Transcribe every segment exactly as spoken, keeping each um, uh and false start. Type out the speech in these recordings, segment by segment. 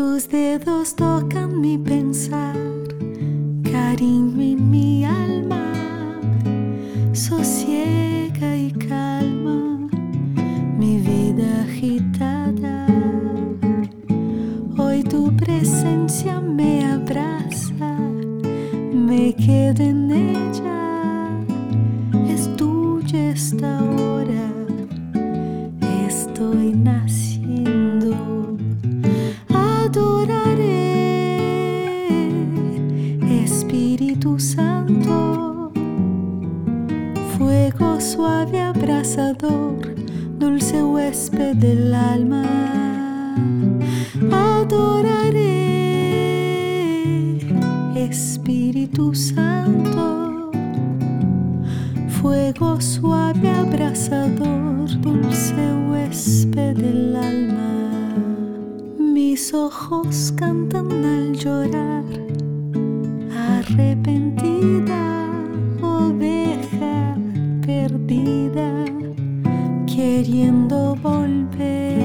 Tus dedos tocan mi pensar, cariño en mi alma, sosiega y calma mi vida agitada. Hoy tu presencia me abraza, me quedo en ella, es tuya esta hora, estoy naciendo. Adoraré, Espíritu Santo, fuego suave abrasador, dulce huésped del alma. Adoraré, Espíritu Santo, fuego suave abrasador, dulce huésped del alma. Mis ojos cantan al llorar, arrepentida, oveja perdida, queriendo volver.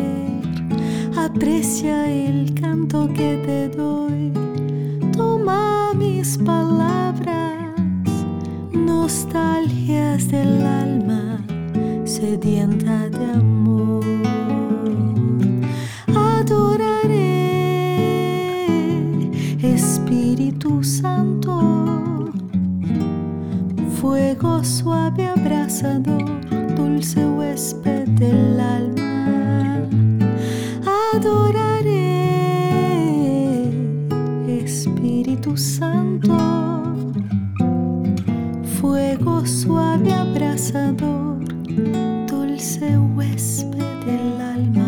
Aprecia el canto que te doy, toma mis palabras, nostalgias del alma sedienta de amor. Adoraré, Espíritu Santo, fuego suave abrasador, dulce huésped del alma. Adoraré, Espíritu Santo, fuego suave abrasador, dulce huésped del alma.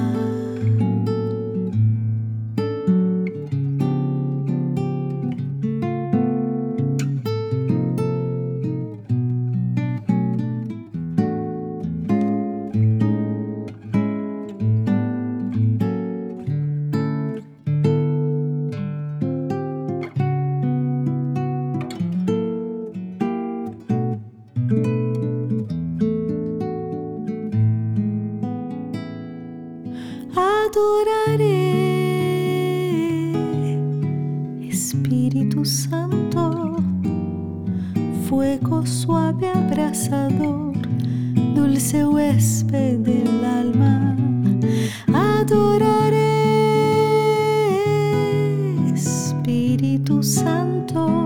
Adoraré, Espíritu Santo, fuego suave abrasador, dulce huésped del alma. Adoraré, Espíritu Santo,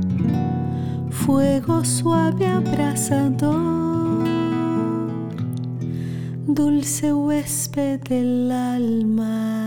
fuego suave abrasador, dulce huésped del alma.